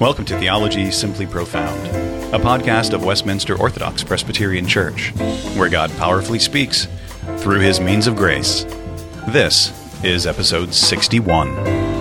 Welcome to Theology Simply Profound, a podcast of Westminster Orthodox Presbyterian Church, where God powerfully speaks through his means of grace. This is episode 61.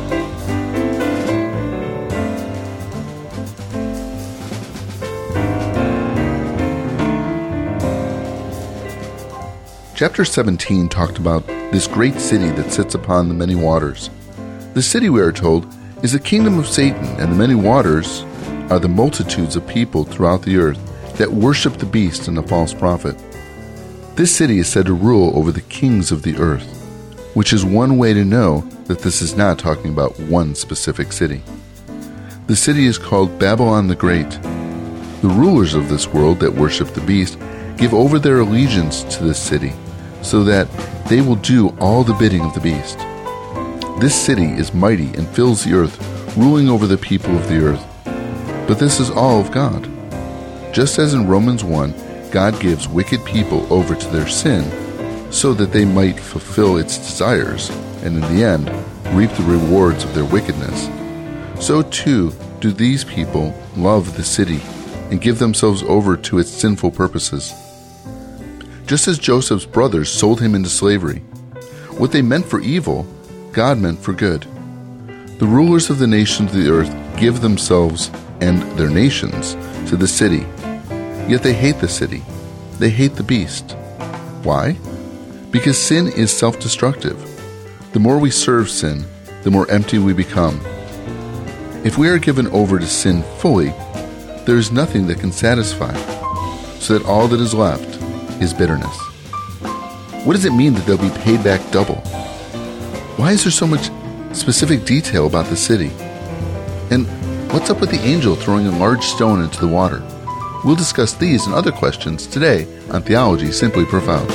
Chapter 17 talked about this great city that sits upon the many waters. The city, we are told, is the kingdom of Satan, and the many waters are the multitudes of people throughout the earth that worship the beast and the false prophet. This city is said to rule over the kings of the earth, which is one way to know that this is not talking about one specific city. The city is called Babylon the Great. The rulers of this world that worship the beast give over their allegiance to this city, so that they will do all the bidding of the beast. This city is mighty and fills the earth, ruling over the people of the earth. But this is all of God. Just as in Romans 1, God gives wicked people over to their sin so that they might fulfill its desires, and in the end, reap the rewards of their wickedness. So too do these people love the city and give themselves over to its sinful purposes. Just as Joseph's brothers sold him into slavery, what they meant for evil, God meant for good. The rulers of the nations of the earth give themselves and their nations to the city, yet they hate the city. They hate the beast. Why? Because sin is self-destructive. The more we serve sin, the more empty we become. If we are given over to sin fully, there is nothing that can satisfy, so that all that is left is bitterness. What does it mean that they'll be paid back double? Why is there so much specific detail about the city? And what's up with the angel throwing a large stone into the water? We'll discuss these and other questions today on Theology Simply Profound.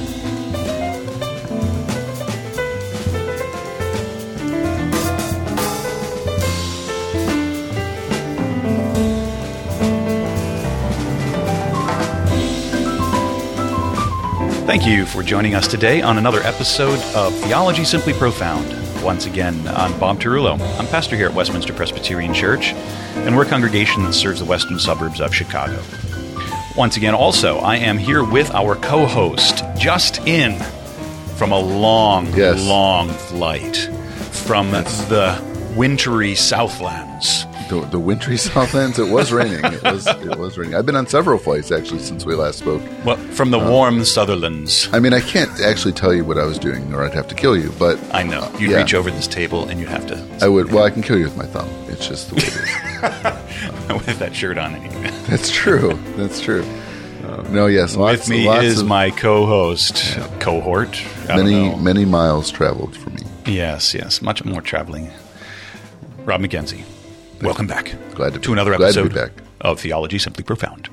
Thank you for joining us today on another episode of Theology Simply Profound. Once again, I'm Bob Tarullo. I'm pastor here at Westminster Presbyterian Church, and we're a congregation that serves the western suburbs of Chicago. Once again, also, I am here with our co-host, just in from a long flight from the wintry Southlands. The wintry Southlands. It was raining. It was raining. I've been on several flights actually since we last spoke. Well, from the warm Sutherlands. I mean, I can't actually tell you what I was doing, or I'd have to kill you. But I know you'd reach over this table and you'd have to. I would. Well, I can kill you with my thumb. It's just the way it is. With that shirt on, anyway. That's true. That's true. No, yes. With me is my co-host, cohort. Many miles traveled for me. Yes. Much more traveling. Rob McKenzie. Welcome back. Glad to be another episode to be back. of Theology Simply Profound.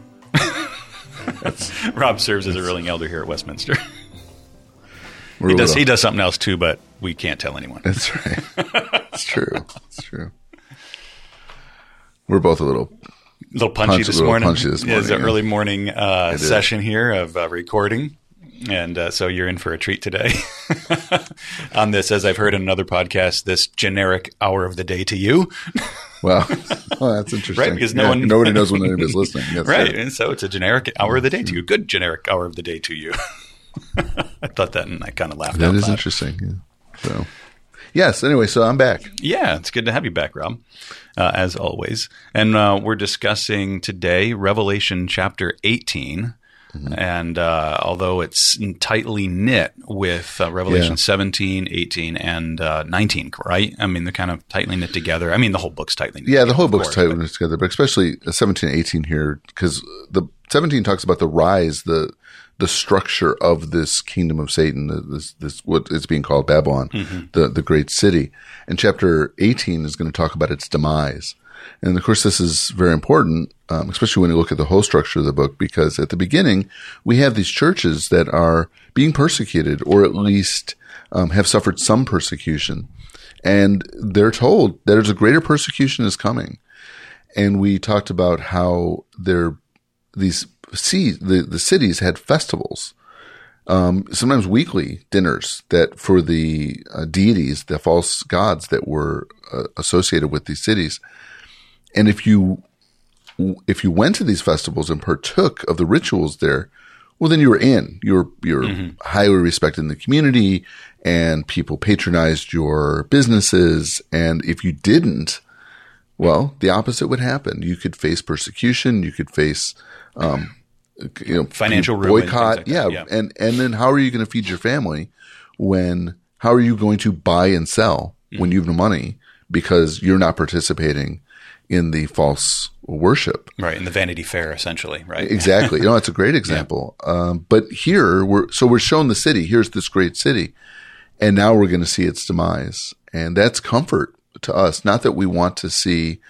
Rob serves as a ruling elder here at Westminster. He does something else too, but we can't tell anyone. That's right. It's true. We're both a little punchy this morning. It's an yeah. early morning session here of recording. And so you're in for a treat today on this, as I've heard in another podcast, this generic hour of the day to you. Well, that's interesting. Right, because nobody knows when anybody's listening. That's right, and so it's a generic hour of the day to you. Good generic hour of the day to you. I thought that, and I kind of laughed out loud. That is interesting. Yeah. So, yes, anyway, so I'm back. Yeah, it's good to have you back, Rob, as always. And we're discussing today Revelation chapter 18. Mm-hmm. And although it's tightly knit with Revelation 17, 18, and 19, right? I mean, they're kind of tightly knit together. I mean, the whole book's tightly knit. Yeah, the whole book's tightly knit together, but especially 17 and 18 here, because the 17 talks about the rise, the structure of this kingdom of Satan, this what is being called Babylon, the great city. And chapter 18 is going to talk about its demise. And of course, this is very important, especially when you look at the whole structure of the book, because at the beginning, we have these churches that are being persecuted, or at least have suffered some persecution. And they're told that there's a greater persecution is coming. And we talked about how the cities had festivals, sometimes weekly dinners that for the deities, the false gods that were associated with these cities. And if you went to these festivals and partook of the rituals there, well, then you were in. You're highly respected in the community, and people patronized your businesses. And if you didn't, well, the opposite would happen. You could face persecution. You could face, financial ruin, boycott. Like yeah. And then how are you going to feed your family how are you going to buy and sell when you have no money because you're not participating in the false worship? Right. In the Vanity Fair, essentially. Right. Exactly. It's a great example. But here we're shown the city. Here's this great city. And now we're going to see its demise. And that's comfort to us. Not that we want to see,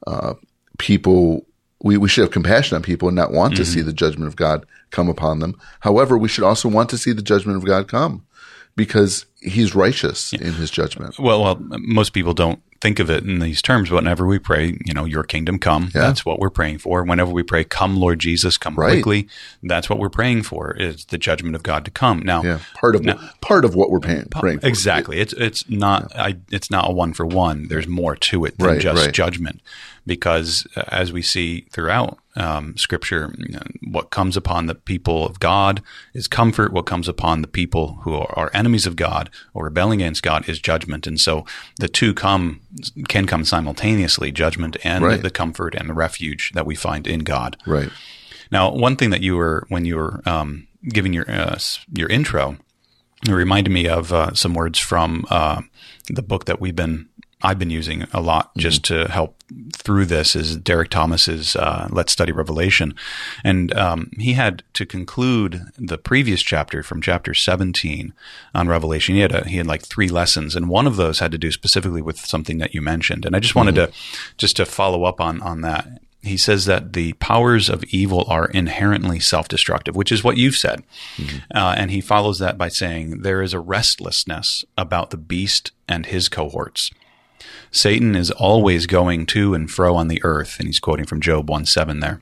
people, we should have compassion on people and not want to see the judgment of God come upon them. However, we should also want to see the judgment of God come because he's righteous in his judgment. Well, most people don't think of it in these terms, but whenever we pray, your kingdom come, that's what we're praying for. Whenever we pray, come Lord Jesus, come quickly, that's what we're praying for, is the judgment of God to come. Now, part of what we're praying for. Exactly. It's not a one for one. There's more to it than just judgment, because as we see throughout Scripture, what comes upon the people of God is comfort. What comes upon the people who are enemies of God or rebelling against God is judgment. And so the two can come simultaneously, judgment and the comfort and the refuge that we find in God. Right. Now, one thing that when you were giving your intro, it reminded me of some words from the book that I've been using a lot just to help through this, is Derek Thomas's Let's Study Revelation. And he had to conclude the previous chapter from chapter 17 on Revelation. He had like 3 lessons, and one of those had to do specifically with something that you mentioned. And I just wanted to follow up on that. He says that the powers of evil are inherently self-destructive, which is what you've said. And he follows that by saying there is a restlessness about the beast and his cohorts. Satan is always going to and fro on the earth, and he's quoting from Job 1:7 there.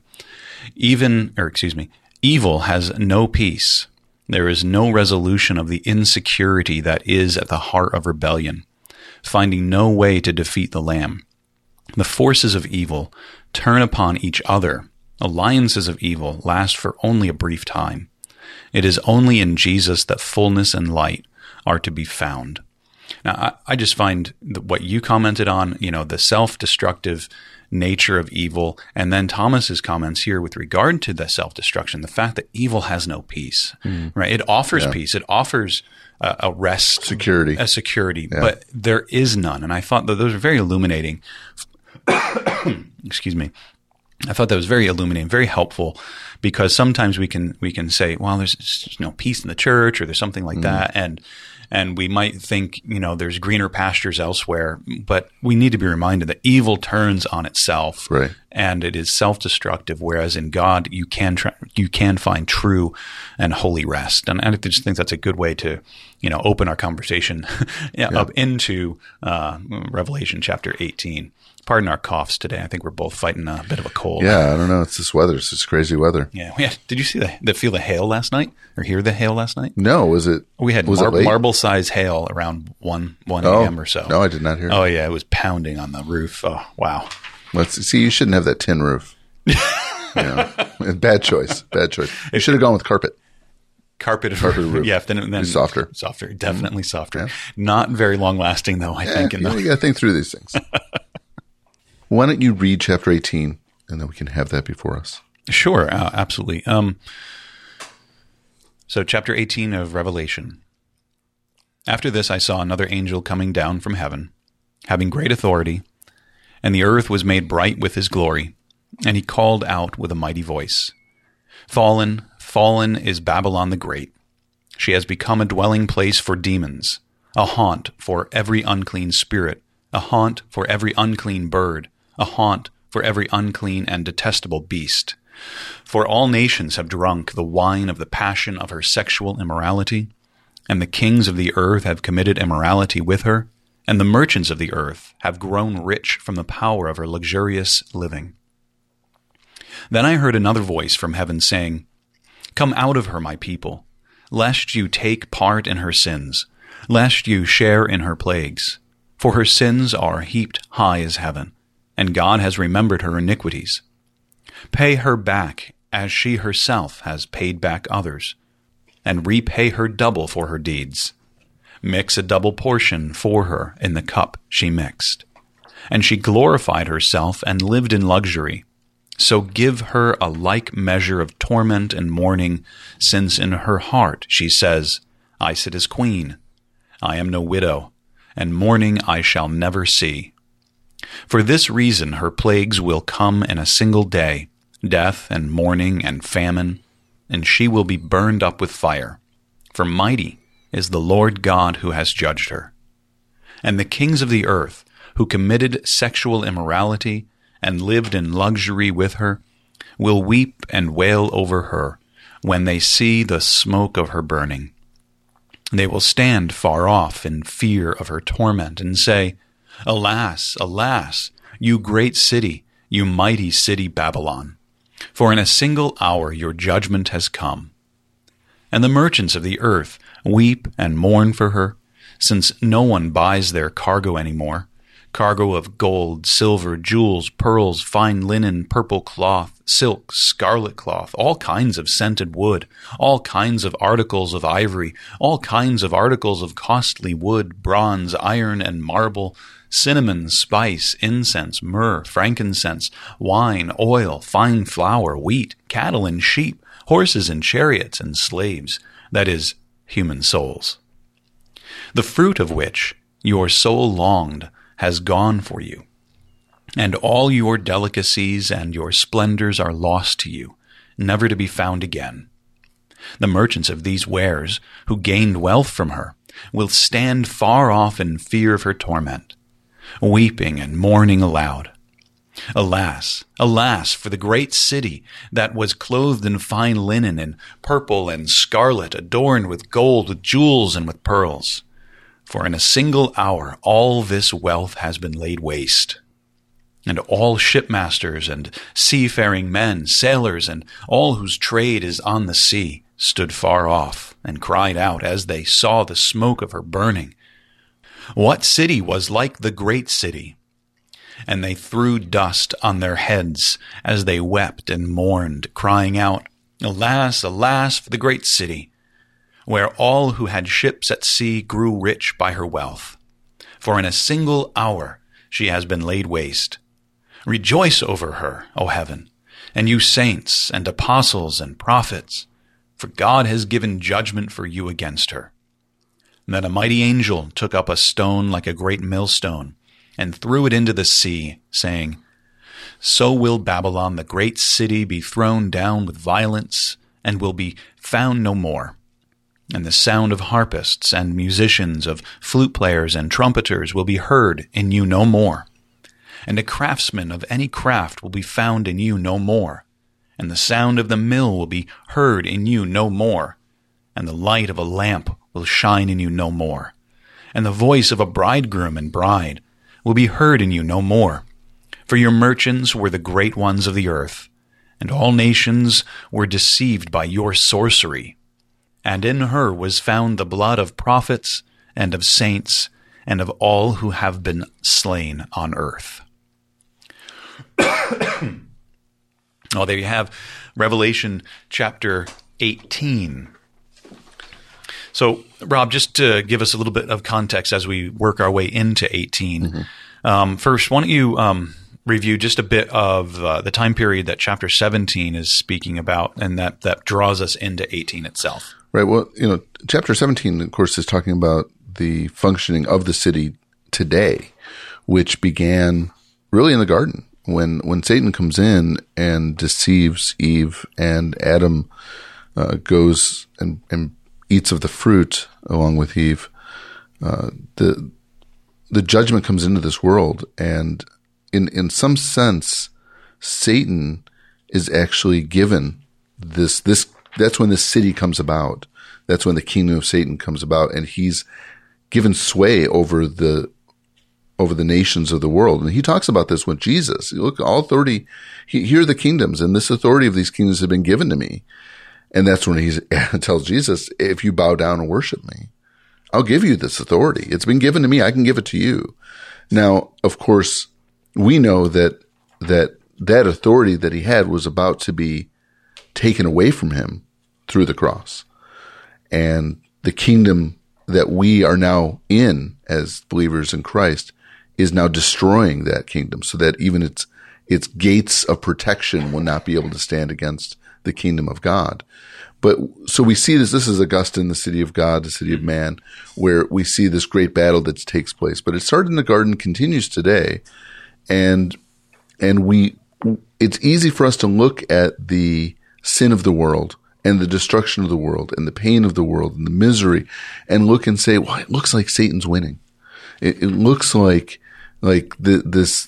Evil has no peace. There is no resolution of the insecurity that is at the heart of rebellion, finding no way to defeat the Lamb. The forces of evil turn upon each other. Alliances of evil last for only a brief time. It is only in Jesus that fullness and light are to be found. Now, I just find what you commented on, the self-destructive nature of evil, and then Thomas's comments here with regard to the self-destruction, the fact that evil has no peace, right? It offers peace. It offers a rest. Security. But there is none. And I thought that those are very illuminating. Excuse me. I thought that was very illuminating, very helpful, because sometimes we can say, well, there's no peace in the church, or there's something like that, and we might think, there's greener pastures elsewhere, but we need to be reminded that evil turns on itself, and it is self-destructive. Whereas in God, you can find true and holy rest, and I just think that's a good way to, open our conversation up into Revelation chapter 18. Pardon our coughs today. I think we're both fighting a bit of a cold. Yeah, I don't know. It's this weather. It's this crazy weather. Yeah. Did you see feel the hail last night, or hear the hail last night? No. Was it? We had marble-size hail around 1 a.m. or so. No, I did not hear. Oh yeah, it was pounding on the roof. Oh wow. Let's see. You shouldn't have that tin roof. Bad choice. You should have gone with carpet. Carpeted roof. Yeah, then softer. Softer, definitely softer. Yeah. Not very long lasting though, I think. You got to think through these things. Why don't you read chapter 18, and then we can have that before us? Sure, absolutely. So chapter 18 of Revelation. After this I saw another angel coming down from heaven, having great authority, and the earth was made bright with his glory, and he called out with a mighty voice, Fallen, fallen is Babylon the Great. She has become a dwelling place for demons, a haunt for every unclean spirit, a haunt for every unclean bird, a haunt for every unclean and detestable beast. For all nations have drunk the wine of the passion of her sexual immorality, and the kings of the earth have committed immorality with her, and the merchants of the earth have grown rich from the power of her luxurious living. Then I heard another voice from heaven saying, Come out of her, my people, lest you take part in her sins, lest you share in her plagues. For her sins are heaped high as heaven, and God has remembered her iniquities. Pay her back as she herself has paid back others, and repay her double for her deeds. Mix a double portion for her in the cup she mixed. And she glorified herself and lived in luxury. So give her a like measure of torment and mourning, since in her heart she says, I sit as queen. I am no widow, and mourning I shall never see. For this reason her plagues will come in a single day, death and mourning and famine, and she will be burned up with fire. For mighty is the Lord God who has judged her. And the kings of the earth, who committed sexual immorality and lived in luxury with her, will weep and wail over her when they see the smoke of her burning. They will stand far off in fear of her torment and say, Alas, alas, you great city, you mighty city Babylon! For in a single hour your judgment has come. And the merchants of the earth weep and mourn for her, since no one buys their cargo anymore, cargo of gold, silver, jewels, pearls, fine linen, purple cloth, silk, scarlet cloth, all kinds of scented wood, all kinds of articles of ivory, all kinds of articles of costly wood, bronze, iron, and marble, cinnamon, spice, incense, myrrh, frankincense, wine, oil, fine flour, wheat, cattle and sheep, horses and chariots and slaves, that is, human souls. The fruit of which your soul longed has gone for you, and all your delicacies and your splendors are lost to you, never to be found again. The merchants of these wares, who gained wealth from her, will stand far off in fear of her torment, weeping and mourning aloud. Alas, alas, for the great city that was clothed in fine linen and purple and scarlet, adorned with gold, with jewels, and with pearls. For in a single hour all this wealth has been laid waste. And all shipmasters and seafaring men, sailors, and all whose trade is on the sea, stood far off and cried out as they saw the smoke of her burning, What city was like the great city? And they threw dust on their heads as they wept and mourned, crying out, Alas, alas, for the great city, where all who had ships at sea grew rich by her wealth. For in a single hour she has been laid waste. Rejoice over her, O heaven, and you saints and apostles and prophets, for God has given judgment for you against her. And then a mighty angel took up a stone like a great millstone, and threw it into the sea, saying, So will Babylon, the great city, be thrown down with violence, and will be found no more. And the sound of harpists and musicians, of flute players and trumpeters will be heard in you no more. And a craftsman of any craft will be found in you no more. And the sound of the mill will be heard in you no more. And the light of a lamp will shine in you no more. And the voice of a bridegroom and bride will be heard in you no more. For your merchants were the great ones of the earth, and all nations were deceived by your sorcery. And in her was found the blood of prophets and of saints and of all who have been slain on earth. Oh, there you have Revelation chapter 18. So, Rob, just to give us a little bit of context as we work our way into 18, first, why don't you review just a bit of the time period that chapter 17 is speaking about, and that draws us into 18 itself. Right. Well, chapter 17, of course, is talking about the functioning of the city today, which began really in the garden when Satan comes in and deceives Eve, and Adam goes and eats of the fruit along with Eve. The judgment comes into this world, and in some sense, Satan is actually given this. That's when this city comes about. That's when the kingdom of Satan comes about, and he's given sway over the nations of the world. And he talks about this with Jesus. Look, all authority, here are the kingdoms, and this authority of these kingdoms have been given to me. And that's when he tells Jesus, if you bow down and worship me, I'll give you this authority. It's been given to me. I can give it to you. Now, of course, we know that authority that he had was about to be taken away from him through the cross. And the kingdom that we are now in as believers in Christ is now destroying that kingdom, so that even its gates of protection will not be able to stand against the kingdom of God. But so we see this is Augustine, the city of God, the city of man, where we see this great battle that takes place. But it started in the garden, continues today. And it's easy for us to look at the sin of the world and the destruction of the world and the pain of the world and the misery and look and say, well, it looks like Satan's winning. It looks like the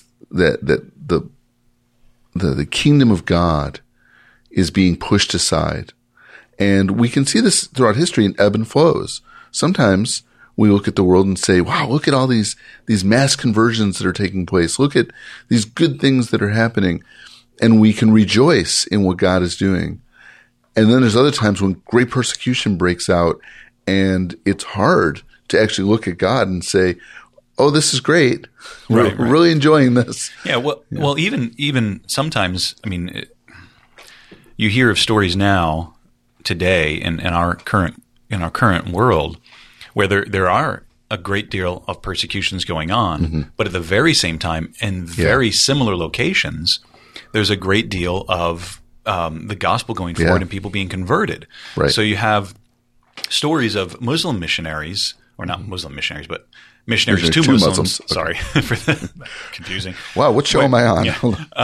kingdom of God is being pushed aside. And we can see this throughout history in ebb and flows. Sometimes we look at the world and say, wow, look at all these mass conversions that are taking place. Look at these good things that are happening. And we can rejoice in what God is doing. And then there's other times when great persecution breaks out and it's hard to actually look at God and say, oh, this is great. We're really enjoying this. Yeah. Well, even sometimes, I mean, you hear of stories now today in our current world where there are a great deal of persecutions going on, but at the very same time, in very similar locations, there's a great deal of the gospel going forward and people being converted. Right. So you have stories of Muslim missionaries, or not Muslim missionaries, but missionaries to Muslims. Okay. Sorry for the confusing. Wow, what show am I on?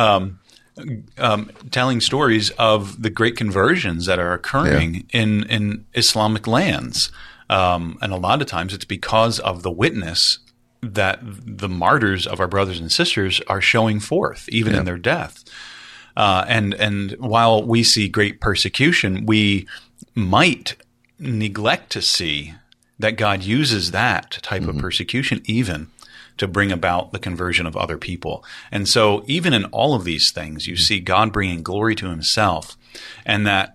Yeah. Telling stories of the great conversions that are occurring in Islamic lands. And a lot of times it's because of the witness that the martyrs of our brothers and sisters are showing forth, even in their death. And while we see great persecution, we might neglect to see that God uses that type of persecution even to bring about the conversion of other people. And so even in all of these things, you see God bringing glory to himself, and that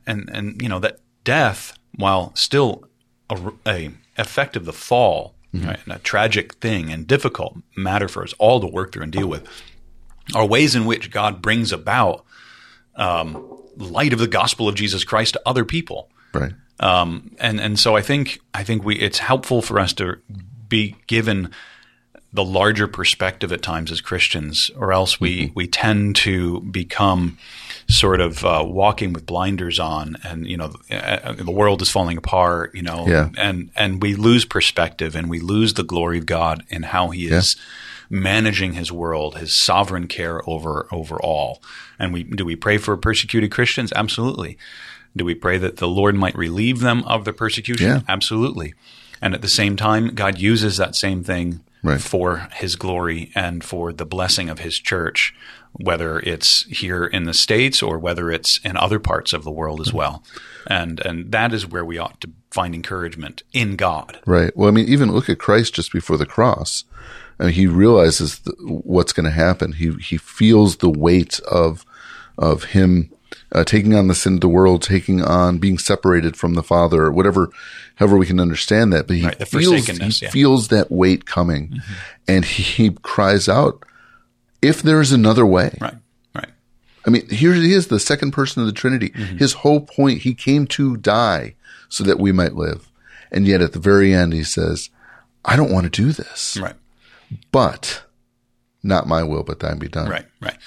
death, while still a effect of the fall, right, and a tragic thing and difficult matter for us all to work through and deal with, are ways in which God brings about light of the gospel of Jesus Christ to other people. Right. And so I think it's helpful for us to be given the larger perspective at times as Christians, or else we tend to become sort of walking with blinders on, and the world is falling apart, and we lose perspective and we lose the glory of God in how he is managing his world, his sovereign care over all. And do we pray for persecuted Christians? Absolutely. Do we pray that the Lord might relieve them of the persecution? Yeah. Absolutely. And at the same time, God uses that same thing for his glory and for the blessing of his church, whether it's here in the States or whether it's in other parts of the world as well. And that is where we ought to find encouragement in God. Right. Well, I mean, even look at Christ just before the cross. I mean, he realizes what's going to happen. He feels the weight of him taking on the sin of the world, taking on being separated from the Father, or however we can understand that. But he feels that weight coming, and he cries out, if there is another way. Right. I mean, here he is, the second person of the Trinity. His whole point, he came to die so that we might live. And yet at the very end, he says, I don't want to do this. Right. But not my will, but thine be done. Right.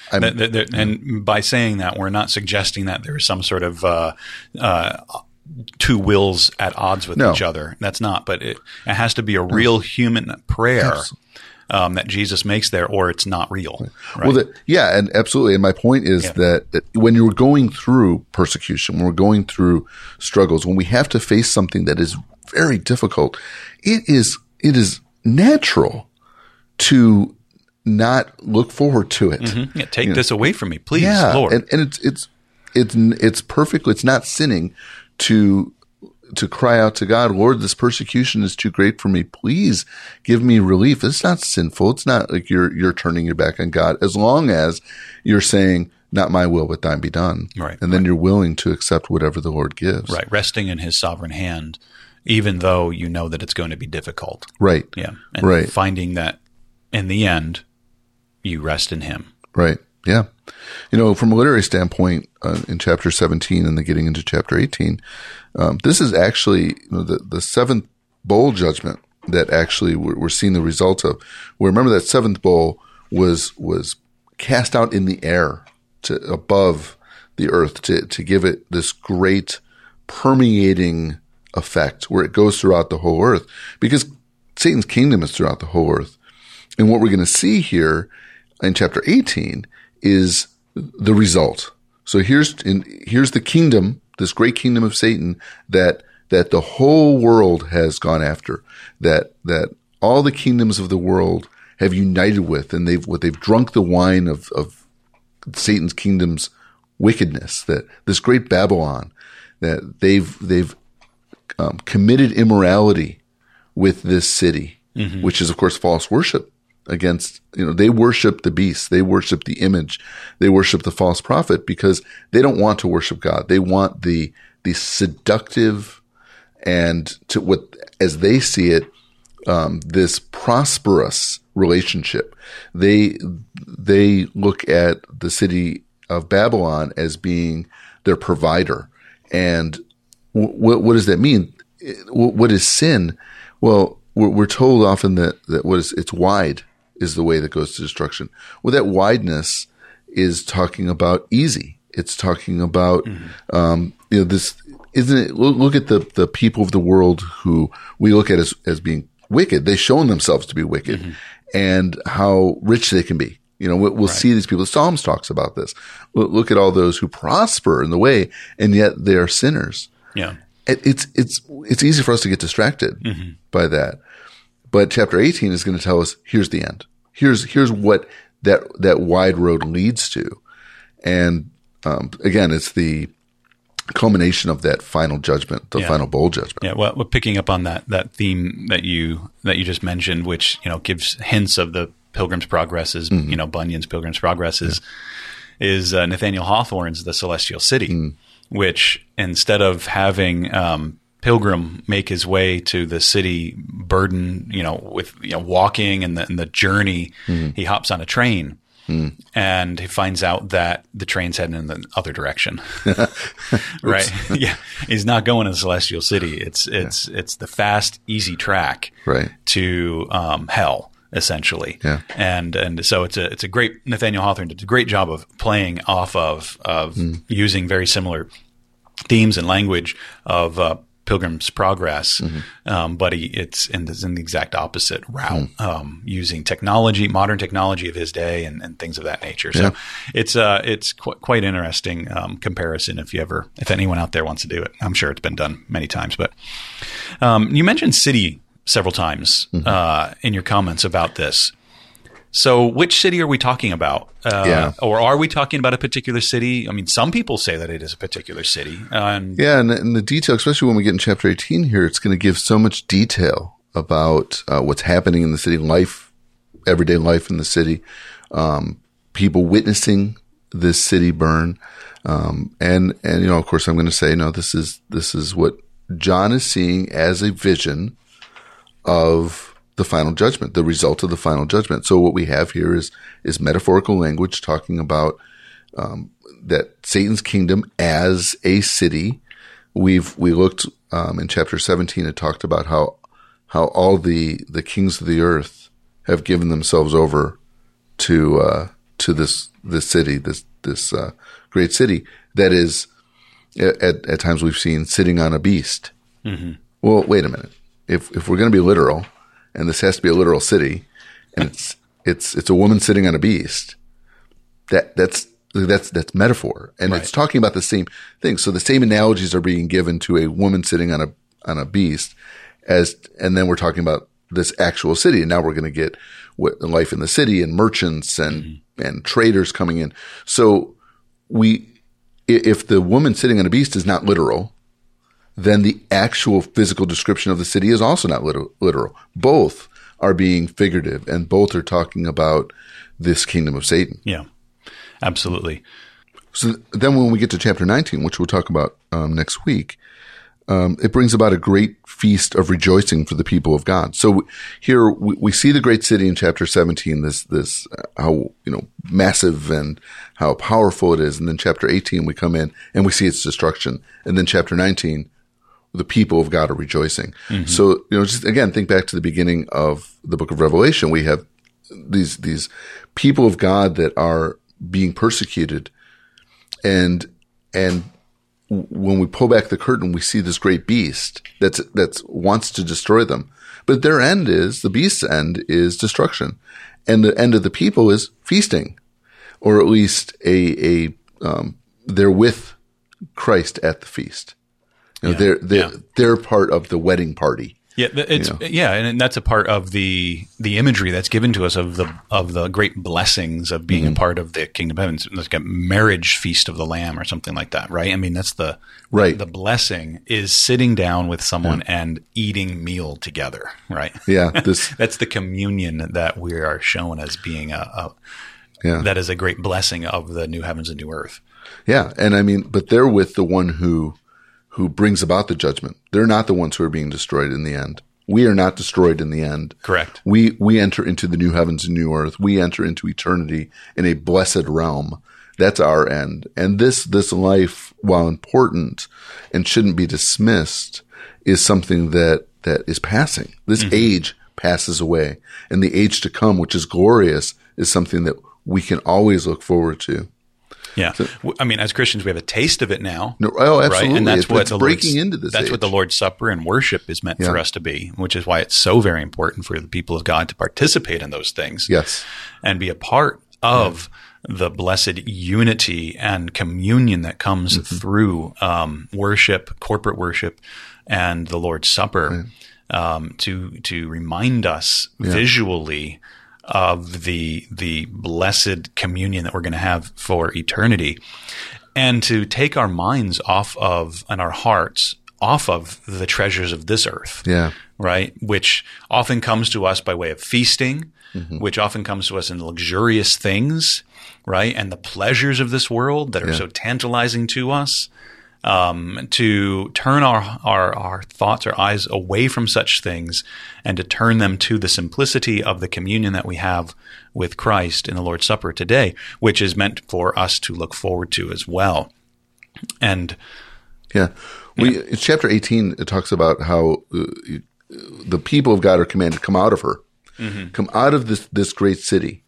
And by saying that, we're not suggesting that there is some sort of two wills at odds with each other. That's not. But it has to be a real human prayer that Jesus makes there, or it's not real. Right? Well, and absolutely. And my point is that when you're going through persecution, when we're going through struggles, when we have to face something that is very difficult, it is natural to not look forward to it. Take this away from me, please, Lord. And it's perfectly. It's not sinning to cry out to God, Lord, this persecution is too great for me. Please give me relief. It's not sinful. It's not like you're turning your back on God, as long as you're saying, not my will, but thine be done. Right. And then you're willing to accept whatever the Lord gives. Right. Resting in his sovereign hand, even though you know that it's going to be difficult. Right. Yeah. And finding that in the end, you rest in him. Right. Yeah. From a literary standpoint, in chapter 17 and then getting into chapter 18, this is actually the seventh bowl judgment that actually we're seeing the results of. Well, remember that seventh bowl was cast out in the air to above the earth to give it this great permeating effect where it goes throughout the whole earth, because Satan's kingdom is throughout the whole earth. And what we're going to see here in chapter 18 is the result. So here's the kingdom, this great kingdom of Satan that the whole world has gone after, that all the kingdoms of the world have united with, and they've drunk the wine of Satan's kingdom's wickedness, that this great Babylon, that they've committed immorality with this city, which is of course false worship against, they worship the beast, they worship the image, they worship the false prophet, because they don't want to worship God. They want the seductive and, to what, as they see it, this prosperous relationship. They look at the city of Babylon as being their provider. And what does that mean? What is sin? Well, we're told often that it's wide is the way that goes to destruction. Well, that wideness is talking about easy. It's talking about, this, isn't it? Look at the people of the world who we look at as being wicked. They've shown themselves to be wicked, and how rich they can be. We'll see these people. The Psalms talks about this. Look at all those who prosper in the way, and yet they are sinners. Yeah. It's easy for us to get distracted by that. But chapter 18 is going to tell us, here's the end. Here's what that wide road leads to. And, again, it's the culmination of that final judgment, the final bowl judgment. Yeah. Well, we're picking up on that theme that you just mentioned, which, gives hints of the Pilgrim's Progress is, Bunyan's Pilgrim's Progress is Nathaniel Hawthorne's The Celestial City, which instead of having Pilgrim make his way to the city burdened, with walking and the journey, he hops on a train. And he finds out that the train's heading in the other direction. Right? Yeah. He's not going to the Celestial City. It's the fast, easy track to hell, essentially. Yeah. And so it's a great, Nathaniel Hawthorne did a great job of playing off of using very similar themes and language of Pilgrim's Progress, but it's in the exact opposite route, using technology, modern technology of his day, and things of that nature. So it's quite interesting comparison. If anyone out there wants to do it, I'm sure it's been done many times. But you mentioned city several times in your comments about this. So which city are we talking about? Or are we talking about a particular city? I mean, some people say that it is a particular city. And the detail, especially when we get in chapter 18 here, it's going to give so much detail about what's happening in the city, everyday life in the city, people witnessing this city burn. And of course, I'm going to say, no, this is what John is seeing as a vision of the final judgment, the result of the final judgment. So what we have here is metaphorical language talking about that Satan's kingdom as a city. We looked in chapter 17. It talked about how all the kings of the earth have given themselves over to this city, this great city that is at times we've seen sitting on a beast. Well, wait a minute. If we're going to be literal, and this has to be a literal city, and it's a woman sitting on a beast, that's metaphor, and it's talking about the same thing. So the same analogies are being given to a woman sitting on a beast, and then we're talking about this actual city, and now we're going to get life in the city and merchants and traders coming in. So if the woman sitting on a beast is not literal, then the actual physical description of the city is also not literal. Both are being figurative, and both are talking about this kingdom of Satan. Yeah, absolutely. So then when we get to chapter 19, which we'll talk about next week, it brings about a great feast of rejoicing for the people of God. So here we see the great city in chapter 17, this how, massive and how powerful it is. And then chapter 18, we come in and we see its destruction. And then chapter 19, the people of God are rejoicing. Mm-hmm. So, just again, think back to the beginning of the book of Revelation. We have these people of God that are being persecuted. And when we pull back the curtain, we see this great beast that's wants to destroy them. But their end is, the beast's end is destruction. And the end of the people is feasting, or at least they're with Christ at the feast. They're part of the wedding party. Yeah, and that's a part of the imagery that's given to us of the great blessings of being a part of the kingdom of heaven. It's like a marriage feast of the Lamb or something like that, right? I mean, that's the blessing is sitting down with someone and eating meal together, right? Yeah, that's the communion that we are shown as being that is a great blessing of the new heavens and new earth. Yeah, and I mean, but they're with the one who brings about the judgment. They're not the ones who are being destroyed in the end. We are not destroyed in the end. Correct. We enter into the new heavens and new earth. We enter into eternity in a blessed realm. That's our end. And this life, while important and shouldn't be dismissed, is something that is passing. This age passes away. And the age to come, which is glorious, is something that we can always look forward to. Yeah. So, I mean, as Christians, we have a taste of it now. Oh, absolutely. Right? And that's it's breaking into this That's age. What the Lord's Supper and worship is meant for us to be, which is why it's so very important for the people of God to participate in those things. Yes. And be a part of the blessed unity and communion that comes through worship, corporate worship, and the Lord's Supper to remind us visually of the blessed communion that we're going to have for eternity, and to take our minds off of, and our hearts off of, the treasures of this earth. Yeah. Right? Which often comes to us by way of feasting, which often comes to us in luxurious things, right? And the pleasures of this world that are so tantalizing to us. To turn our thoughts, our eyes away from such things, and to turn them to the simplicity of the communion that we have with Christ in the Lord's Supper today, which is meant for us to look forward to as well. And in chapter 18, it talks about how the people of God are commanded to come out of her, come out of this great city.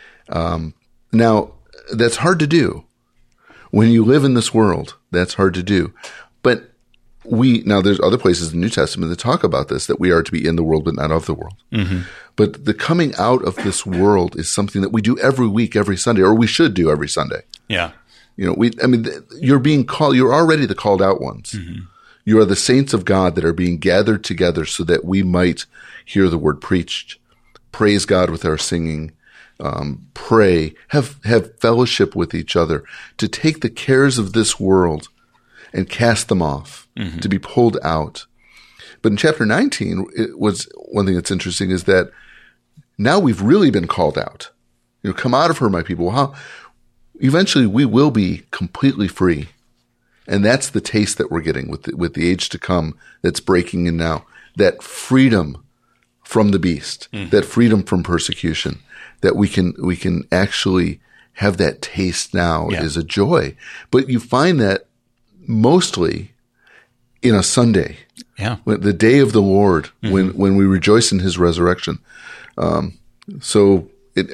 Now, that's hard to do. When you live in this world, that's hard to do. But there's other places in the New Testament that talk about this, that we are to be in the world, but not of the world. But the coming out of this world is something that we do every week, every Sunday, or we should do every Sunday. Yeah. You're being called, you're already the called out ones. You are the saints of God that are being gathered together so that we might hear the word preached, praise God with our singing, pray, have fellowship with each other, to take the cares of this world and cast them off, to be pulled out. But in chapter 19, it was one thing that's interesting is that now we've really been called out. Come out of her, my people. How eventually we will be completely free. And that's the taste that we're getting with the age to come that's breaking in now. That freedom from the beast, that freedom from persecution, that we can actually have that taste now is a joy. But you find that mostly in a Sunday, the day of the Lord, when we rejoice in His resurrection. So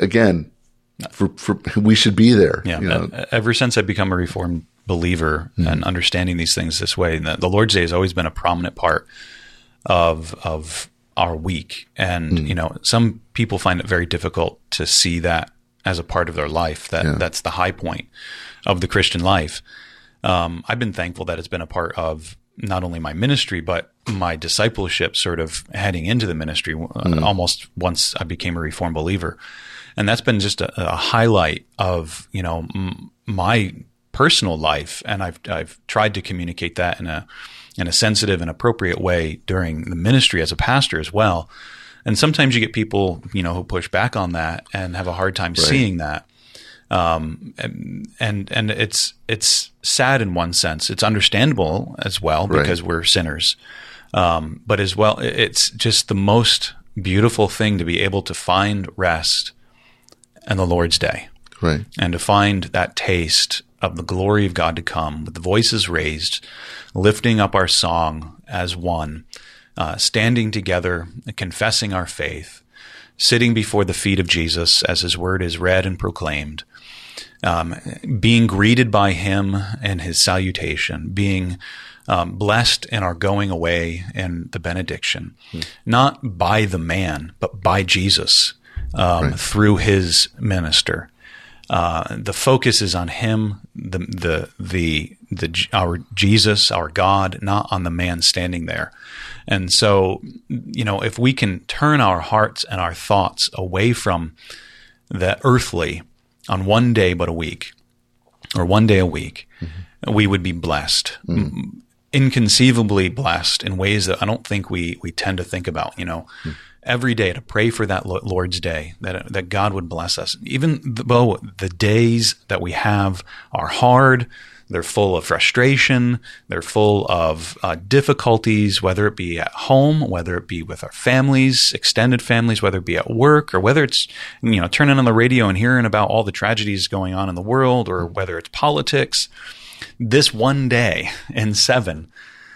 we should be there. Yeah. Ever since I've become a Reformed believer and understanding these things this way, the Lord's Day has always been a prominent part of our week. And, some people find it very difficult to see that as a part of their life, that's the high point of the Christian life. I've been thankful that it's been a part of not only my ministry, but my discipleship sort of heading into the ministry almost once I became a Reformed believer. And that's been just a highlight of, my personal life. And I've tried to communicate that in a sensitive and appropriate way during the ministry as a pastor as well. And sometimes you get people, who push back on that and have a hard time seeing that. And it's sad in one sense. It's understandable as well because we're sinners. But as well, it's just the most beautiful thing to be able to find rest in the Lord's day. Right. And to find that taste of the glory of God to come with the voices raised, lifting up our song as one, standing together, confessing our faith, sitting before the feet of Jesus as his word is read and proclaimed, being greeted by him and his salutation, being blessed in our going away and the benediction, not by the man, but by Jesus through his minister. The focus is on him, our Jesus, our God, not on the man standing there. And so, if we can turn our hearts and our thoughts away from the earthly on one day but a week, or one day a week, we would be blessed. Inconceivably blessed in ways that I don't think we tend to think about, every day to pray for that Lord's day, that God would bless us. Even though the days that we have are hard, they're full of frustration, they're full of difficulties, whether it be at home, whether it be with our families, extended families, whether it be at work, or whether it's, turning on the radio and hearing about all the tragedies going on in the world, or whether it's politics. This one day in 7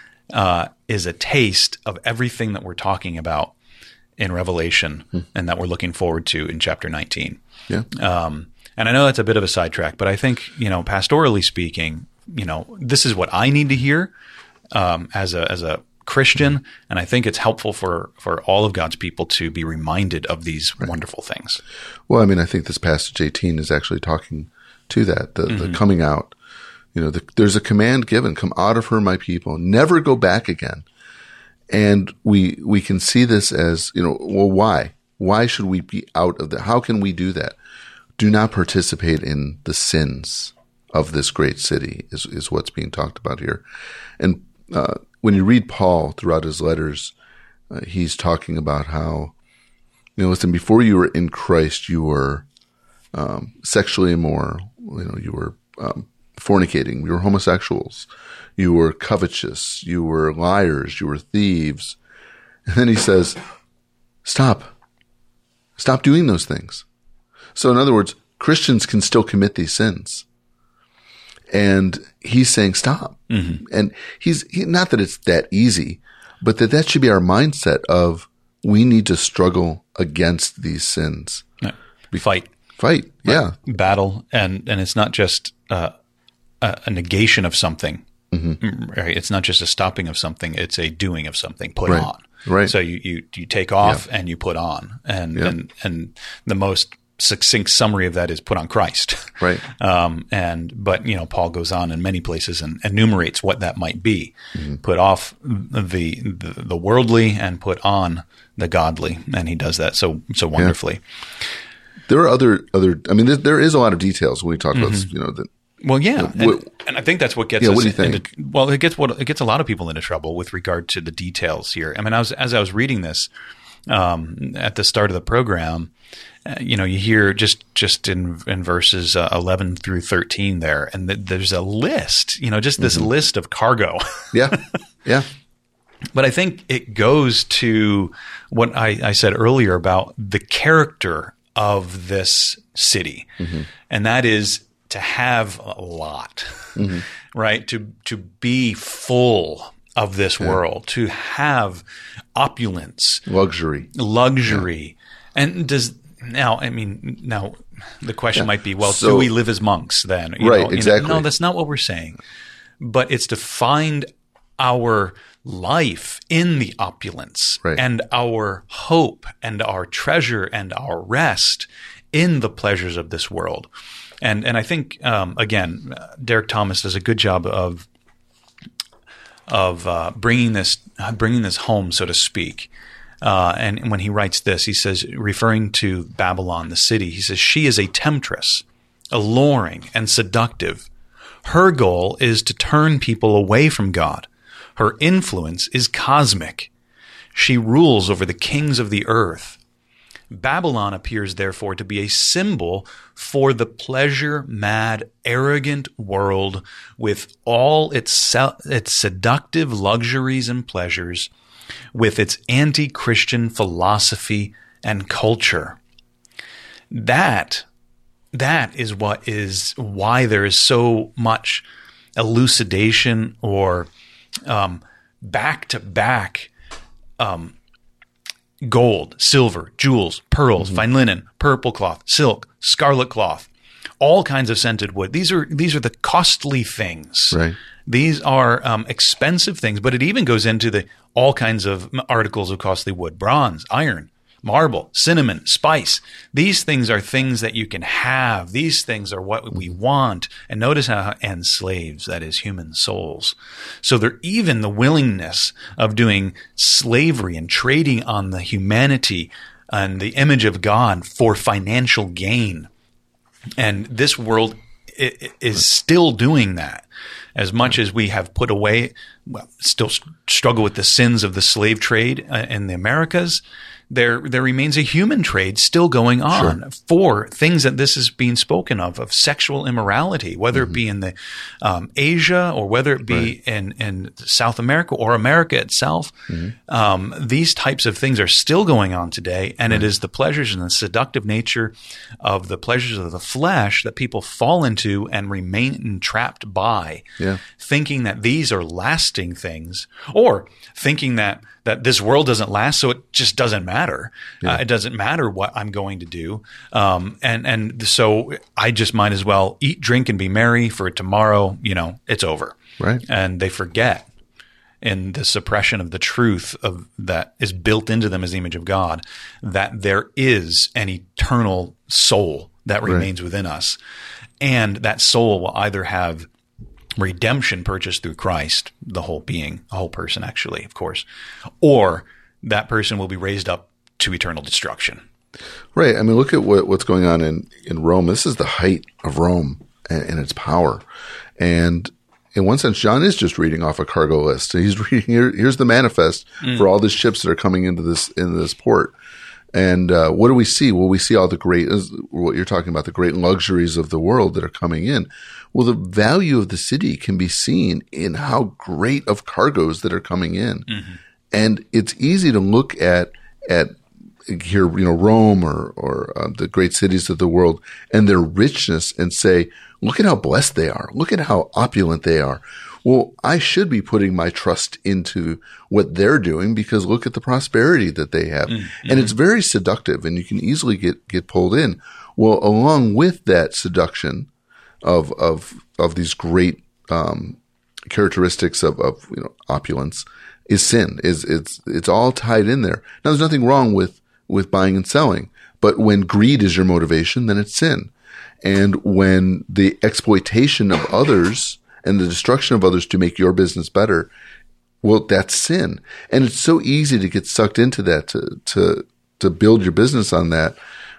is a taste of everything that we're talking about in Revelation and that we're looking forward to in chapter 19. Yeah. And I know that's a bit of a sidetrack, but I think, pastorally speaking, this is what I need to hear as a Christian, and I think it's helpful for all of God's people to be reminded of these wonderful things. Well, I think this passage 18 is actually talking to that, the coming out. There's a command given, come out of her, my people, never go back again. And we can see this as, well, why? Why should we be out of that? How can we do that? Do not participate in the sins of this great city is what's being talked about here. And when you read Paul throughout his letters, he's talking about how, listen, before you were in Christ, you were sexually immoral, you were fornicating, you were homosexuals, you were covetous, you were liars, you were thieves. And then he says, stop doing those things. So in other words, Christians can still commit these sins. And he's saying stop. And he's not that it's that easy, but that should be our mindset of we need to struggle against these sins. Fight. Yeah. Battle. And it's not just a negation of something. Right? It's not just a stopping of something. It's a doing of something, put on. Right. So you take off and you put on. And the most succinct summary of that is put on Christ. Right. But Paul goes on in many places and enumerates what that might be. Put off the worldly and put on the godly. And he does that so wonderfully. There are other, there is a lot of details when we talk about this, Well, yeah, and I think that's what gets us. What do you think? It gets a lot of people into trouble with regard to the details here. As I was reading this at the start of the program, you hear just in verses 11 through 13 there, and there's a list, just this list of cargo. Yeah. But I think it goes to what I said earlier about the character of this city, and that is to have a lot, right? To be full of this world, to have opulence, luxury. And now the question might be, well, do we live as monks then? Exactly. No, that's not what we're saying. But it's to find our life in the opulence and our hope and our treasure and our rest in the pleasures of this world. And I think again, Derek Thomas does a good job of bringing this home, so to speak. And when he writes this, he says, referring to Babylon, the city, he says, she is a temptress, alluring and seductive. Her goal is to turn people away from God. Her influence is cosmic. She rules over the kings of the earth. Babylon appears, therefore, to be a symbol for the pleasure-mad, arrogant world with all its seductive luxuries and pleasures, with its anti-Christian philosophy and culture. That is why there is so much elucidation or back-to-back gold, silver, jewels, pearls, fine linen, purple cloth, silk, scarlet cloth, all kinds of scented wood. These are the costly things. Right. These are expensive things, but it even goes into all kinds of articles of costly wood: bronze, iron, marble, cinnamon, spice. These things are things that you can have. These things are what we want. And notice how enslaves, that is, human souls. So there, even the willingness of doing slavery and trading on the humanity and the image of God for financial gain. And this world is still doing that. As much as we have put away, still struggle with the sins of the slave trade in the Americas, there remains a human trade still going on for things that this is being spoken of sexual immorality, whether it be in the Asia or whether it be in South America or America itself. These types of things are still going on today, and it is the pleasures and the seductive nature of the pleasures of the flesh that people fall into and remain entrapped by, thinking that these are lasting things, or thinking that this world doesn't last, so it just doesn't matter. It doesn't matter what I'm going to do. And so I just might as well eat, drink, and be merry, for tomorrow, it's over. Right. And they forget, in the suppression of the truth of that is built into them as the image of God, that there is an eternal soul that remains within us. And that soul will either have redemption purchased through Christ, the whole being, the whole person actually, of course, or that person will be raised up to eternal destruction. Right. I mean, look at what's going on in Rome. This is the height of Rome and its power. And in one sense, John is just reading off a cargo list. He's reading, here's the manifest for all the ships that are coming into this port. And what do we see? Well, we see all the great, what you're talking about, the great luxuries of the world that are coming in. Well, the value of the city can be seen in how great of cargoes that are coming in. And it's easy to look at here, Rome or the great cities of the world and their richness and say, look at how blessed they are. Look at how opulent they are. Well, I should be putting my trust into what they're doing because look at the prosperity that they have. And it's very seductive and you can easily get pulled in. Well, along with that seduction of these great, characteristics of opulence is sin. It's all tied in there. Now, there's nothing wrong with buying and selling, but when greed is your motivation, then it's sin. And when the exploitation of others and the destruction of others to make your business better, well, that's sin. And it's so easy to get sucked into that, to build your business on that.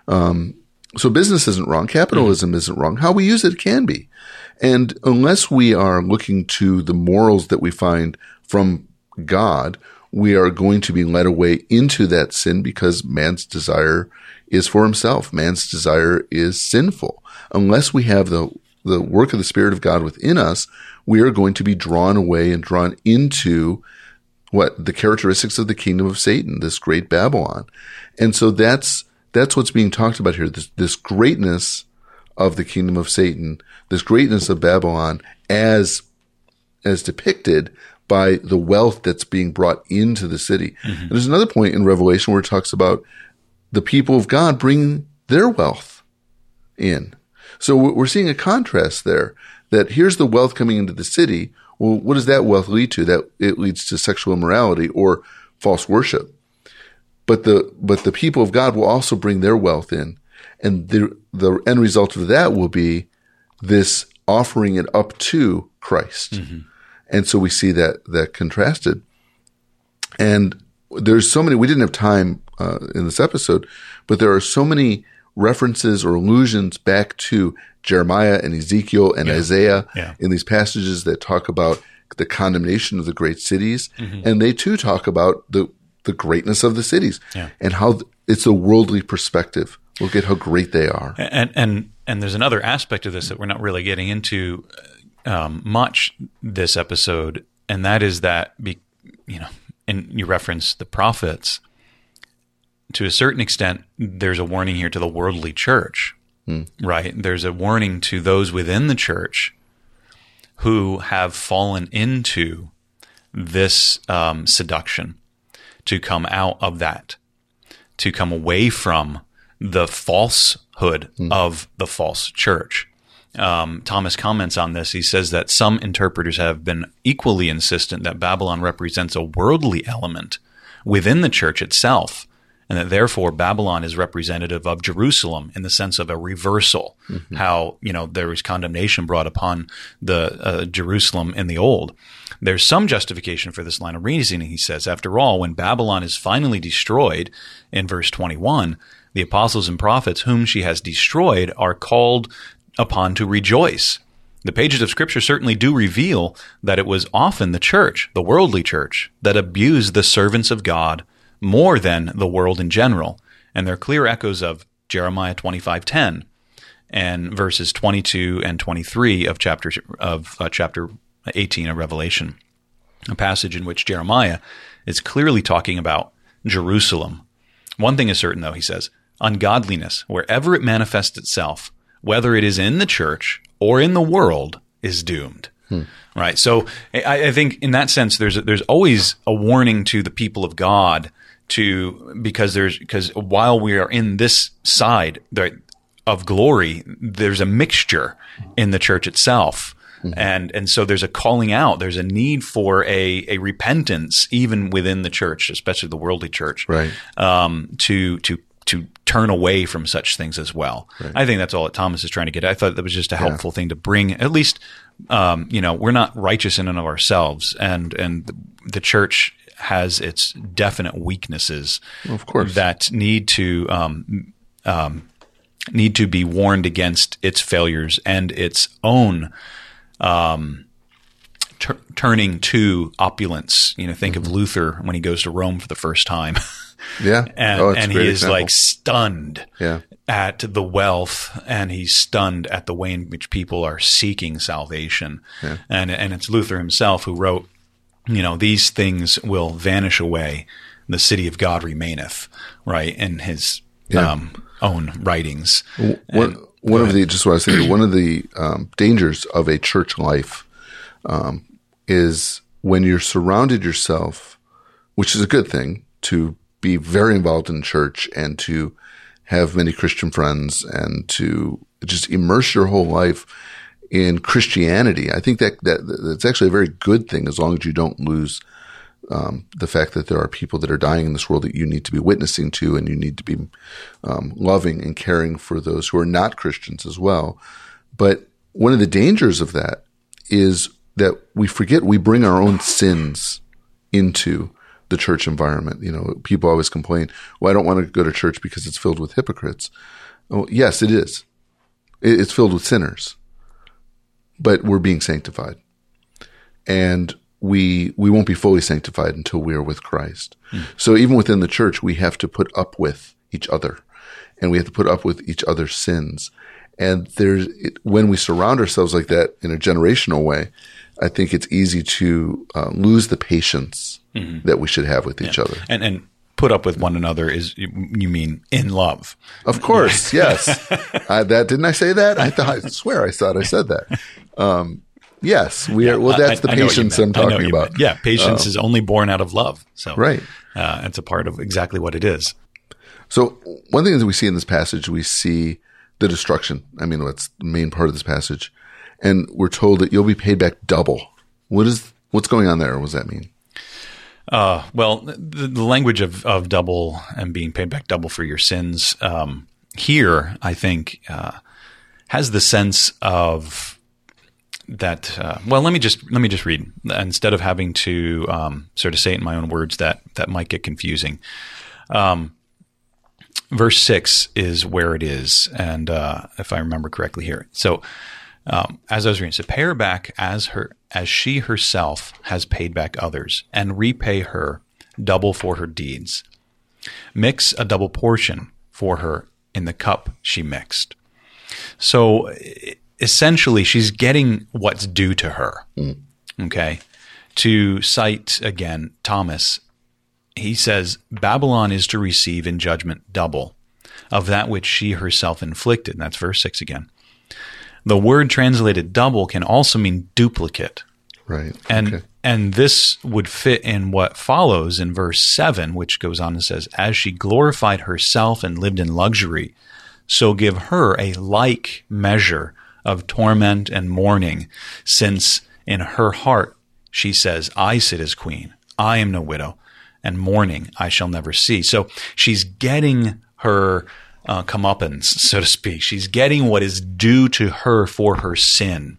So business isn't wrong. Capitalism isn't wrong. How we use it can be. And unless we are looking to the morals that we find from God, we are going to be led away into that sin because man's desire is for himself. Man's desire is sinful. Unless we have the work of the Spirit of God within us, we are going to be drawn away and drawn into the characteristics of the kingdom of Satan, this great Babylon. And so that's what's being talked about here. This greatness of the kingdom of Satan, this greatness of Babylon as depicted by the wealth that's being brought into the city. And there's another point in Revelation where it talks about the people of God bringing their wealth in. So we're seeing a contrast there, that here's the wealth coming into the city. Well, what does that wealth lead to? That it leads to sexual immorality or false worship. But the people of God will also bring their wealth in. And the end result of that will be this offering it up to Christ. And so we see that contrasted. And there's so many, we didn't have time in this episode, but there are so many references or allusions back to Jeremiah and Ezekiel and Isaiah in these passages that talk about the condemnation of the great cities. And they too talk about the greatness of the cities and how It's a worldly perspective. Look at how great they are. And there's another aspect of this that we're not really getting into much this episode, and that is that, and you reference the prophets. To a certain extent, there's a warning here to the worldly church, right? There's a warning to those within the church who have fallen into this seduction, to come out of that, to come away from the falsehood of the false church. Thomas comments on this. He says that some interpreters have been equally insistent that Babylon represents a worldly element within the church itself, and that therefore Babylon is representative of Jerusalem in the sense of a reversal. How, there was condemnation brought upon the Jerusalem in the old. There's some justification for this line of reasoning, he says. After all, when Babylon is finally destroyed, in verse 21, the apostles and prophets whom she has destroyed are called upon to rejoice. The pages of Scripture certainly do reveal that it was often the church, the worldly church, that abused the servants of God more than the world in general. And they're clear echoes of Jeremiah 25:10 and verses 22 and 23 of chapter 18 of Revelation, a passage in which Jeremiah is clearly talking about Jerusalem. One thing is certain, though, he says, ungodliness, wherever it manifests itself, whether it is in the church or in the world, is doomed. Right? So I think in that sense, there's always a warning to the people of God because while we are in this side of glory, there's a mixture in the church itself. And so there's a calling out. There's a need for a repentance even within the church, especially the worldly church, right? To turn away from such things as well. Right. I think that's all that Thomas is trying to get at. I thought that was just a helpful thing to bring. At least, we're not righteous in and of ourselves, and the church has its definite weaknesses, of course, that need to be warned against its failures and its own turning to opulence. Think of Luther when he goes to Rome for the first time. Yeah. and he is like stunned Yeah. at the wealth, and he's stunned at the way in which people are seeking salvation. Yeah. And it's Luther himself who wrote, these things will vanish away. The city of God remaineth, right? In his own writings. One of the dangers of a church life is when you're surrounded yourself, which is a good thing, to be very involved in church and to have many Christian friends and to just immerse your whole life in Christianity. I think that's actually a very good thing, as long as you don't lose the fact that there are people that are dying in this world that you need to be witnessing to, and you need to be loving and caring for those who are not Christians as well. But one of the dangers of that is that we forget we bring our own sins into the church environment. People always complain, well, I don't want to go to church because it's filled with hypocrites. Oh, yes, it is. It's filled with sinners, but we're being sanctified. And we won't be fully sanctified until we are with Christ. So even within the church, we have to put up with each other, and we have to put up with each other's sins. And when we surround ourselves like that in a generational way, I think it's easy to lose the patience that we should have with each other. And put up with one another is, you mean in love? Of course, yes. Didn't I say that? I swear I thought I said that. Yes, we are. Well, that's the patience I'm talking about. Yeah, patience is only born out of love. So right, it's a part of exactly what it is. So one thing that we see in this passage, we see the destruction. I mean, that's the main part of this passage. And we're told that you'll be paid back double. What's going on there? What does that mean? Well, the language of double and being paid back double for your sins here, I think, has the sense of that. Well, let me just read instead of having to sort of say it in my own words. That might get confusing. Verse 6 is where it is, and if I remember correctly here. So, as I was reading, so pay her back as she herself has paid back others, and repay her double for her deeds. Mix a double portion for her in the cup she mixed. So essentially, she's getting what's due to her. Okay. To cite again Thomas, he says, Babylon is to receive in judgment double of that which she herself inflicted. And that's verse 6 again. The word translated double can also mean duplicate. Right. And this would fit in what follows in verse 7, which goes on and says, as she glorified herself and lived in luxury, so give her a like measure of torment and mourning, since in her heart she says, I sit as queen, I am no widow, and mourning I shall never see. So she's getting her comeuppance, so to speak. She's getting what is due to her for her sin.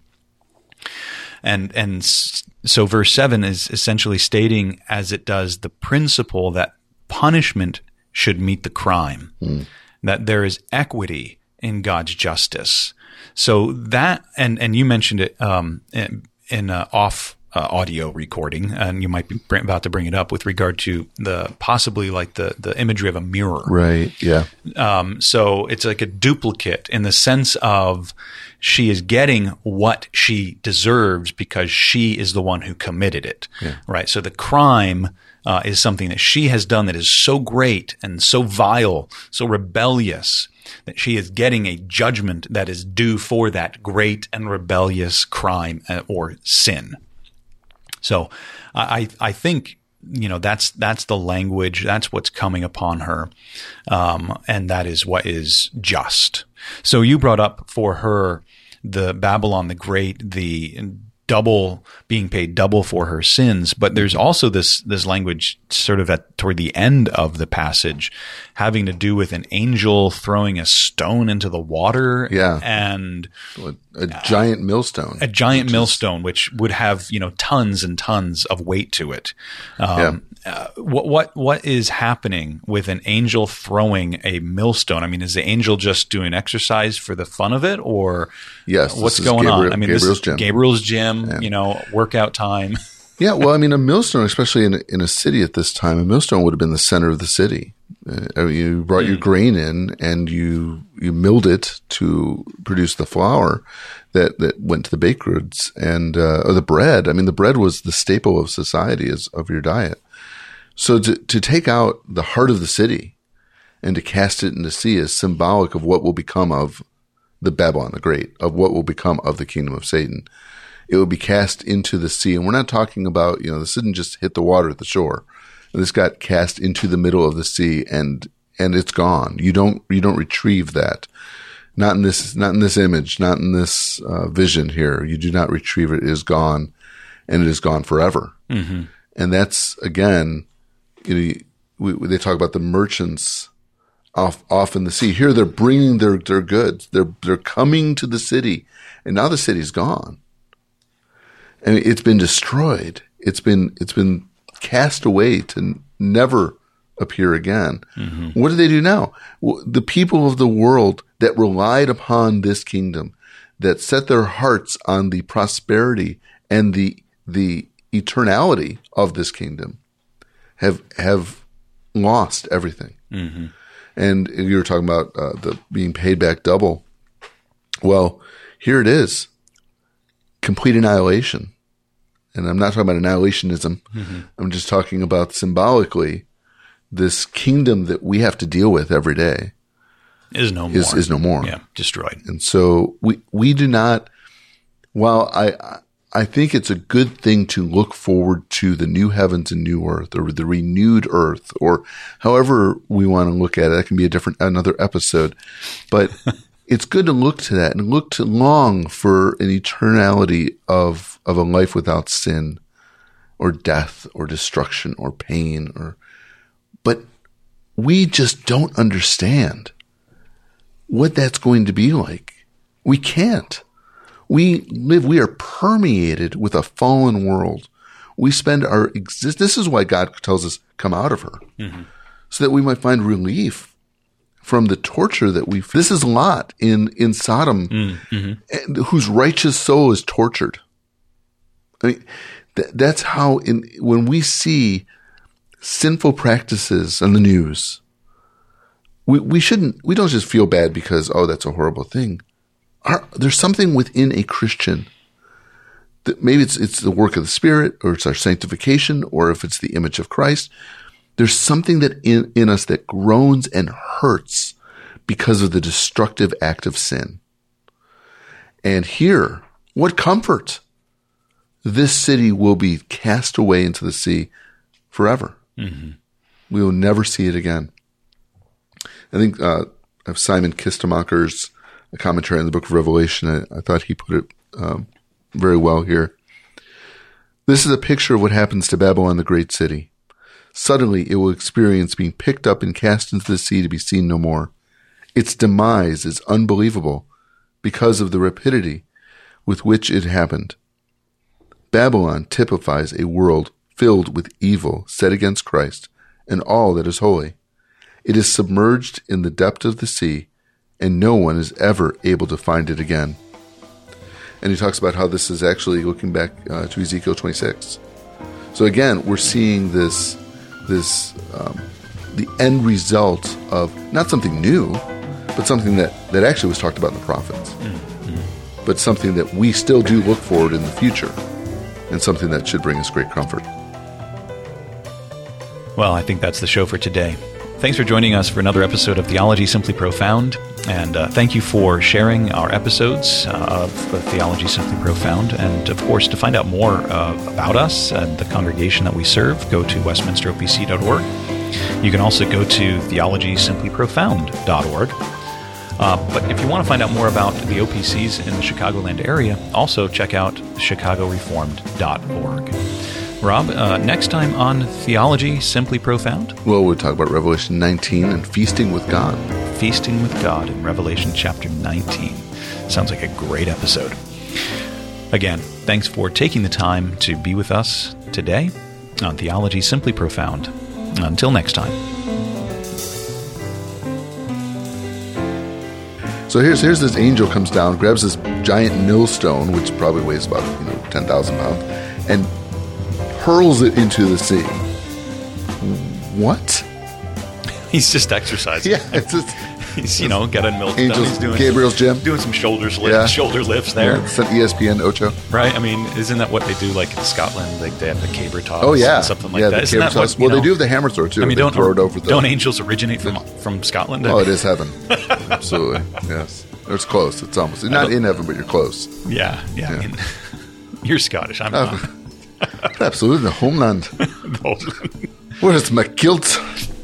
And so verse 7 is essentially stating, as it does, the principle that punishment should meet the crime, that there is equity in God's justice. So that, and you mentioned it in off audio recording, and you might be about to bring it up with regard to the possibly like the imagery of a mirror. Right, yeah. So it's like a duplicate in the sense of she is getting what she deserves because she is the one who committed it, right? So the crime is something that she has done that is so great and so vile, so rebellious, that she is getting a judgment that is due for that great and rebellious crime or sin. So I think, that's the language, that's what's coming upon her, and that is what is just. So you brought up for her the Babylon the Great, the being paid double for her sins, but there's also this language sort of toward the end of the passage having to do with an angel throwing a stone into the water, and a giant millstone, which would have tons and tons of weight to it. What is happening with an angel throwing a millstone? I mean, is the angel just doing exercise for the fun of it, or what's going on? I mean, Gabriel's gym. Gabriel's gym, workout time. Yeah, well, I mean, a millstone, especially in a city at this time, a millstone would have been the center of the city. You brought your grain in and you milled it to produce the flour that went to the baked goods and or the bread. I mean, the bread was the staple of society, of your diet. So to take out the heart of the city and to cast it in the sea is symbolic of what will become of the Babylon the Great, of what will become of the kingdom of Satan. It would be cast into the sea. And we're not talking about, this didn't just hit the water at the shore. This got cast into the middle of the sea and it's gone. You don't retrieve that. Not in this image, not in this vision here. You do not retrieve it. It is gone, and it is gone forever. Mm-hmm. And that's, again, they talk about the merchants off in the sea. Here they're bringing their goods. They're coming to the city, and now the city's gone. I mean, it's been destroyed. It's been cast away to never appear again. Mm-hmm. What do they do now? Well, the people of the world that relied upon this kingdom, that set their hearts on the prosperity and the eternality of this kingdom, have lost everything. Mm-hmm. And you were talking about the being paid back double. Well, here it is, complete annihilation. And I'm not talking about annihilationism. Mm-hmm. I'm just talking about symbolically this kingdom that we have to deal with every day is no more. Is no more. Yeah, destroyed. And so we do not. While I think it's a good thing to look forward to the new heavens and new earth, or the renewed earth, or however we want to look at it. That can be another episode, but it's good to look to that and look to long for an eternality of a life without sin or death or destruction or pain but we just don't understand what that's going to be like. We can't. We are permeated with a fallen world. We spend our this is why God tells us, come out of her, mm-hmm. so that we might find relief from the torture that this is Lot in Sodom, mm-hmm. whose righteous soul is tortured. I mean, that's how when we see sinful practices on the news, we don't just feel bad because, oh, that's a horrible thing. There's something within a Christian that maybe it's the work of the Spirit, or it's our sanctification, or if it's the image of Christ. There's something that in us that groans and hurts because of the destructive act of sin. And here, what comfort! This city will be cast away into the sea forever. Mm-hmm. We will never see it again. I think of Simon Kistemacher's commentary on the book of Revelation. I thought he put it very well here. This is a picture of what happens to Babylon, the great city. Suddenly, it will experience being picked up and cast into the sea to be seen no more. Its demise is unbelievable because of the rapidity with which it happened. Babylon typifies a world filled with evil set against Christ and all that is holy. It is submerged in the depth of the sea, and no one is ever able to find it again. And he talks about how this is actually looking back to Ezekiel 26. So again, we're seeing the end result of not something new, but something that actually was talked about in the prophets. Mm-hmm. But something that we still do look forward in the future, and something that should bring us great comfort. Well, I think that's the show for today. Thanks for joining us for another episode of Theology Simply Profound, and thank you for sharing our episodes of Theology Simply Profound. And of course, to find out more about us and the congregation that we serve, go to westminsteropc.org. You can also go to theologysimplyprofound.org. But if you want to find out more about the OPCs in the Chicagoland area, also check out chicagoreformed.org. Rob, next time on Theology Simply Profound? Well, we'll talk about Revelation 19 and feasting with God. Feasting with God in Revelation chapter 19. Sounds like a great episode. Again, thanks for taking the time to be with us today on Theology Simply Profound. Until next time. So here's this angel comes down, grabs this giant millstone, which probably weighs about 10,000 pounds, and hurls it into the sea. What? He's just exercising. Yeah, it's just, he's got a millstone. He's doing Gabriel's gym, doing some shoulder lifts there. Yeah, it's an ESPN Ocho, right? I mean, isn't that what they do? Like in Scotland, like they have the caber toss. Oh yeah, something like that. The isn't that what, they do have the hammer throw too. I mean, don't angels originate from Scotland? Oh, it is heaven. Absolutely, yes. It's close. It's almost not in heaven, but you're close. Yeah. I mean, you're Scottish. I'm not. Absolutely, the homeland. Where is my kilt?